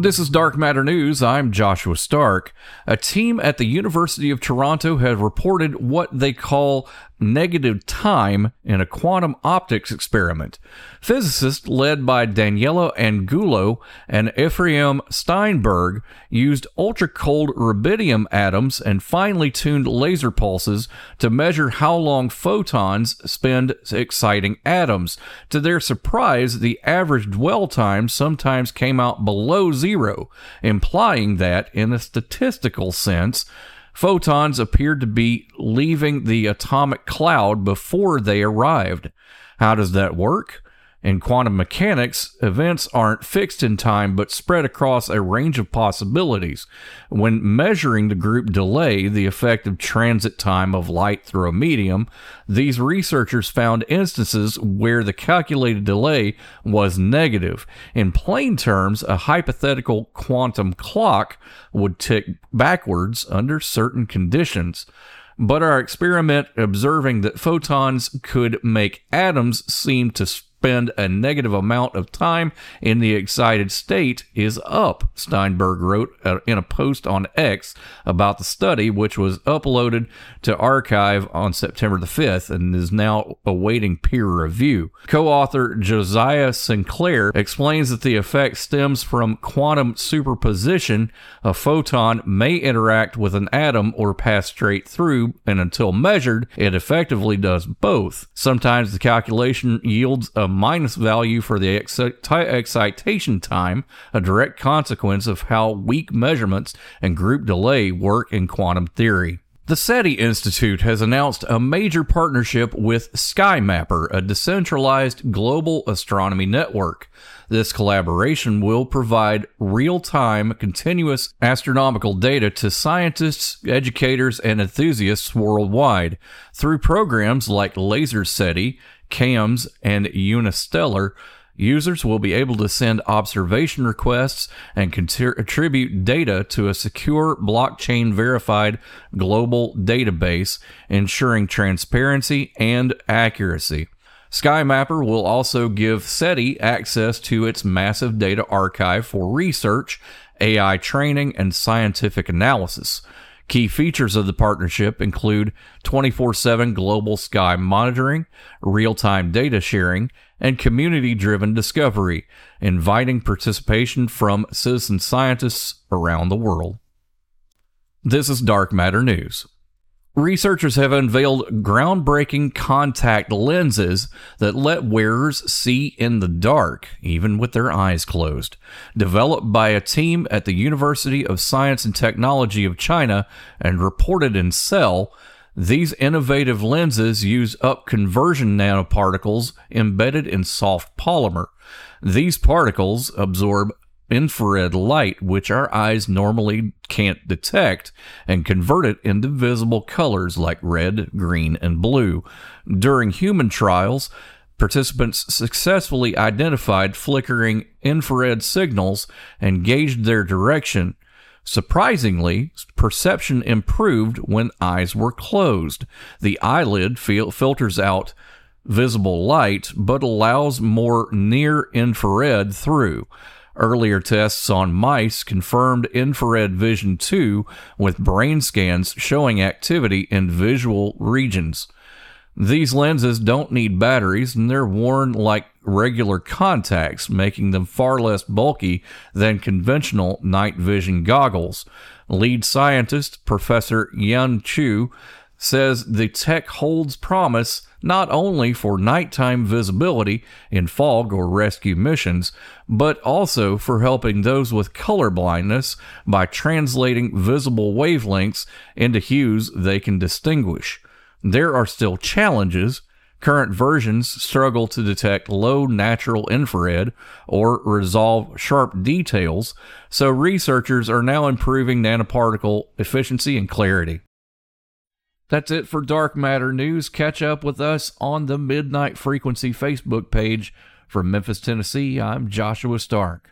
This is Dark Matter News. I'm Joshua Stark. A team at the University of Toronto has reported what they call negative time in a quantum optics experiment. Physicists led by Daniela Angulo and Ephraim Steinberg used ultra-cold rubidium atoms and finely tuned laser pulses to measure how long photons spend exciting atoms. To their surprise, the average dwell time sometimes came out below zero, implying that, in a statistical sense, photons appeared to be leaving the atomic cloud before they arrived. How does that work? In quantum mechanics, events aren't fixed in time but spread across a range of possibilities. When measuring the group delay, the effective transit time of light through a medium, these researchers found instances where the calculated delay was negative. In plain terms, a hypothetical quantum clock would tick backwards under certain conditions. But our experiment observing that photons could make atoms seem to spend a negative amount of time in the excited state is up, Steinberg wrote in a post on X about the study, which was uploaded to arXiv on September the 5th and is now awaiting peer review. Co-author Josiah Sinclair explains that the effect stems from quantum superposition. A photon may interact with an atom or pass straight through, and until measured, it effectively does both. Sometimes the calculation yields a minus value for the excitation time, a direct consequence of how weak measurements and group delay work in quantum theory. The SETI Institute has announced a major partnership with SkyMapper, a decentralized global astronomy network. This collaboration will provide real-time, continuous astronomical data to scientists, educators, and enthusiasts worldwide. Through programs like LaserSETI, CAMS, and Unistellar, users will be able to send observation requests and contribute data to a secure blockchain-verified global database, ensuring transparency and accuracy. SkyMapper will also give SETI access to its massive data archive for research, AI training, and scientific analysis. Key features of the partnership include 24/7 global sky monitoring, real-time data sharing, and community-driven discovery, inviting participation from citizen scientists around the world. This is Dark Matter News. Researchers have unveiled groundbreaking contact lenses that let wearers see in the dark, even with their eyes closed. Developed by a team at the University of Science and Technology of China and reported in Cell, these innovative lenses use up-conversion nanoparticles embedded in soft polymer. These particles absorb infrared light, which our eyes normally can't detect, and convert it into visible colors like red, green, and blue. During human trials, participants successfully identified flickering infrared signals and gauged their direction. Surprisingly, perception improved when eyes were closed. The eyelid filters out visible light, but allows more near-infrared through. Earlier tests on mice confirmed infrared vision too, with brain scans showing activity in visual regions. These lenses don't need batteries, and they're worn like regular contacts, making them far less bulky than conventional night vision goggles. Lead scientist Professor Yan Chu says the tech holds promise not only for nighttime visibility in fog or rescue missions, but also for helping those with color blindness by translating visible wavelengths into hues they can distinguish. There are still challenges. Current versions struggle to detect low natural infrared or resolve sharp details, so researchers are now improving nanoparticle efficiency and clarity. That's it for Dark Matter News. Catch up with us on the Midnight Frequency Facebook page. From Memphis, Tennessee, I'm Joshua Stark.